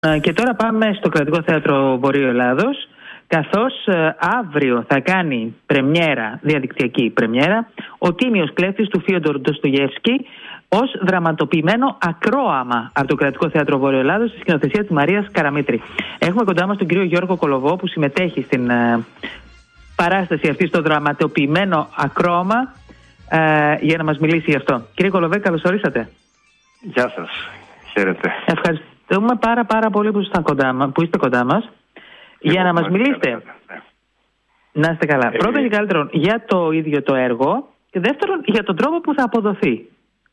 Και τώρα πάμε στο Κρατικό Θέατρο Βορείου Ελλάδος, καθώς αύριο θα κάνει πρεμιέρα, διαδικτυακή πρεμιέρα, ο τίμιος κλέφτης του Φίοντορ Ντοστογεύσκη ως δραματοποιημένο ακρόαμα από το Κρατικό Θέατρο Βορείου Ελλάδος στη σκηνοθεσία της Μαρίας Καραμήτρη. Έχουμε κοντά μας τον κύριο Γιώργο Κολοβό, που συμμετέχει στην παράσταση αυτή, στο δραματοποιημένο ακρόαμα, για να μας μιλήσει γι' αυτό. Κύριε Κολοβέ, καλώς ορίσατε. Γεια σας. Χαίρετε. Ευχαριστούμε πάρα πολύ που είστε κοντά μας για να μας μιλήσετε. Να είστε καλά. Πρώτον και καλύτερον για το ίδιο το έργο και δεύτερον για τον τρόπο που θα αποδοθεί.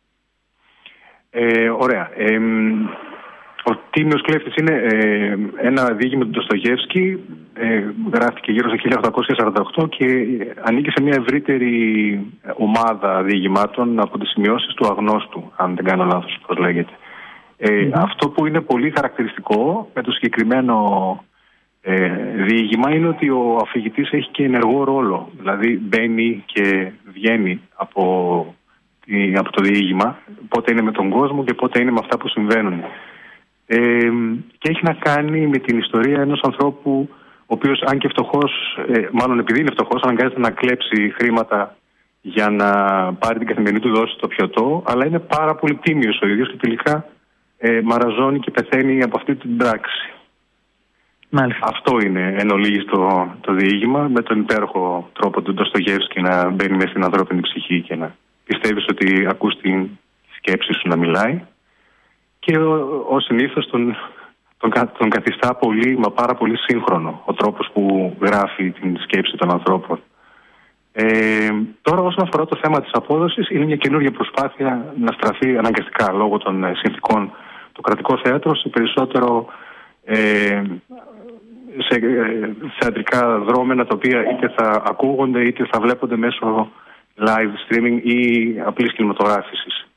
Ωραία. Ο τίμιος κλέφτης είναι ένα διήγημα του Ντοστογεύσκη. Γράφτηκε γύρω στο 1848 και ανήκει σε μια ευρύτερη ομάδα διηγημάτων από τις σημειώσεις του Αγνώστου, αν δεν κάνω λάθος πώς λέγεται. Αυτό που είναι πολύ χαρακτηριστικό με το συγκεκριμένο διήγημα είναι ότι ο αφηγητής έχει και ενεργό ρόλο. Δηλαδή μπαίνει και βγαίνει από το διήγημα, πότε είναι με τον κόσμο και πότε είναι με αυτά που συμβαίνουν. Και έχει να κάνει με την ιστορία ενός ανθρώπου, ο οποίος, αν και φτωχός, μάλλον επειδή είναι φτωχός, αναγκάζεται να κλέψει χρήματα για να πάρει την καθημερινή του δόση στο πιωτό, αλλά είναι πάρα πολύ τίμιος ο ίδιος και τελικά μαραζώνει και πεθαίνει από αυτή την πράξη. Μάλιστα. Αυτό είναι εν ολίγης το διήγημα, με τον υπέροχο τρόπο του Ντοστογεύσκη να μπαίνει μέσα στην ανθρώπινη ψυχή και να πιστεύεις ότι ακούς την σκέψη σου να μιλάει. Και ο συνήθως τον καθιστά πολύ, μα πάρα πολύ σύγχρονο ο τρόπος που γράφει την σκέψη των ανθρώπων. Τώρα, όσον αφορά το θέμα της απόδοσης, είναι μια καινούργια προσπάθεια να στραφεί αναγκαστικά λόγω των συνθηκών το Κρατικό Θέατρο σε περισσότερο σε θεατρικά δρόμενα, τα οποία είτε θα ακούγονται είτε θα βλέπονται μέσω live streaming ή απλής κινηματογράφησης.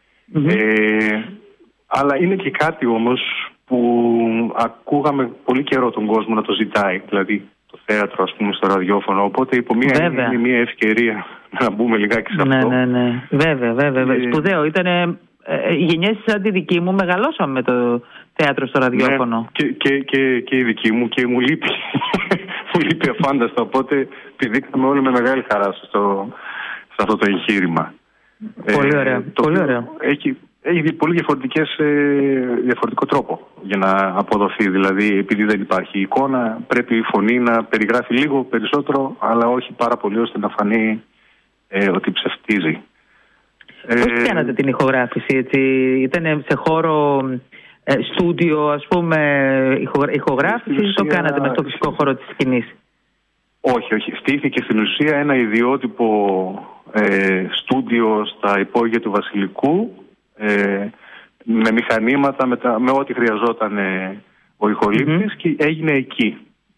Αλλά είναι και κάτι όμως που ακούγαμε πολύ καιρό τον κόσμο να το ζητάει, δηλαδή το θέατρο, ας πούμε, στο ραδιόφωνο. Οπότε υπό είναι μια ευκαιρία να μπούμε λιγάκι σε αυτό. Ναι. Βέβαια. Σπουδαίο. Ήταν γενιές σαν τη δική μου, μεγαλώσαμε με το θέατρο στο ραδιόφωνο. Και η δική μου, και μου λείπει. Μου λείπει αφάνταστα. Οπότε πηδήξαμε όλοι με μεγάλη χαρά σε αυτό το εγχείρημα. Πολύ ωραία. Πολύ ωραία. Έχει πολύ διαφορετικό τρόπο για να αποδοθεί. Δηλαδή, επειδή δεν υπάρχει εικόνα, πρέπει η φωνή να περιγράφει λίγο περισσότερο, αλλά όχι πάρα πολύ ώστε να φανεί ότι ψευτίζει. Πώς κάνατε την ηχογράφηση, έτσι? Ήταν σε χώρο στούντιο, ας πούμε, ηχογράφηση, ή το κάνατε μες στο φυσικό χώρο της σκηνής? Όχι. Στήθηκε στην ουσία ένα ιδιότυπο στούντιο στα υπόγεια του Βασιλικού, με μηχανήματα, με ό,τι χρειαζόταν ο ηχολήπτης, και έγινε εκεί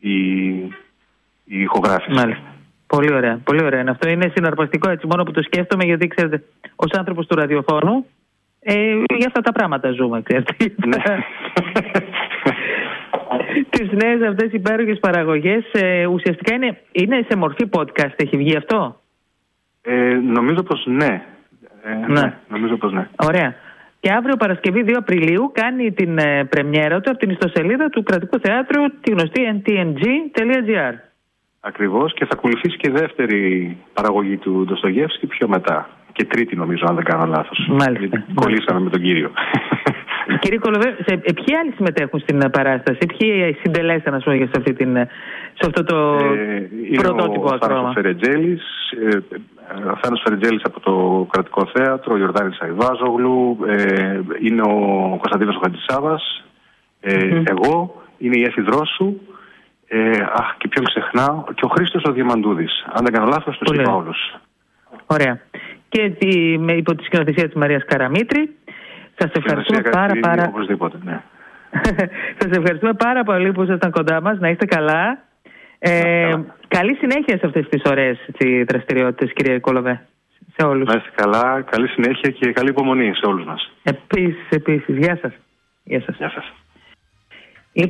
η ηχογράφηση. Μάλιστα. Πολύ ωραία. Αυτό είναι συναρπαστικό, έτσι, μόνο που το σκέφτομαι, γιατί ξέρετε, ως άνθρωπος του ραδιοφώνου, για αυτά τα πράγματα ζούμε, ξέρετε. Ναι. Τις νέες αυτές υπέροχες παραγωγές, ουσιαστικά είναι σε μορφή podcast, έχει βγει αυτό? Νομίζω πως ναι. Νομίζω πως ναι. Ωραία. Και αύριο Παρασκευή 2 Απριλίου κάνει την πρεμιέρα του από την ιστοσελίδα του Κρατικού Θεάτρου, τη γνωστή ntng.gr. Ακριβώς, και θα ακολουθήσει και δεύτερη παραγωγή του Ντοστογεύσκη πιο μετά. Και τρίτη, νομίζω, αν δεν κάνω λάθος. Μάλιστα. Κολλήσαμε με τον κύριο. Κύριε Κολοβέ, ποιοι άλλοι συμμετέχουν στην παράσταση, ποιοι συντελέσαν, ας πούμε, σε αυτό το πρωτότυπο ακρόαμα? Ο Θάνος Φερετζέλης από το Κρατικό Θέατρο, ο Ιορδάνης Αϊβάζογλου, είναι ο Κωνσταντίνος Χατζησάβας, εγώ, είναι η Έφη Δρόσου, και ποιον ξεχνάω, και ο Χρήστος ο Διαμαντούδης. Αν δεν κάνω λάθος, τους είπα όλους. Ωραία. Και υπό τη σκηνοθεσία της Μαρίας Καραμήτρη. Σας ευχαριστούμε οπωσδήποτε, ναι. Σας ευχαριστούμε πάρα πολύ που ήσασταν κοντά μας. Να είστε καλά. Καλή συνέχεια σε αυτές τις ωραίες δραστηριότητες, κύριε Κολοβέ. Σε όλους. Να είστε καλά, καλή συνέχεια και καλή υπομονή σε όλους μας. Επίσης. Γεια σας. Γεια σας.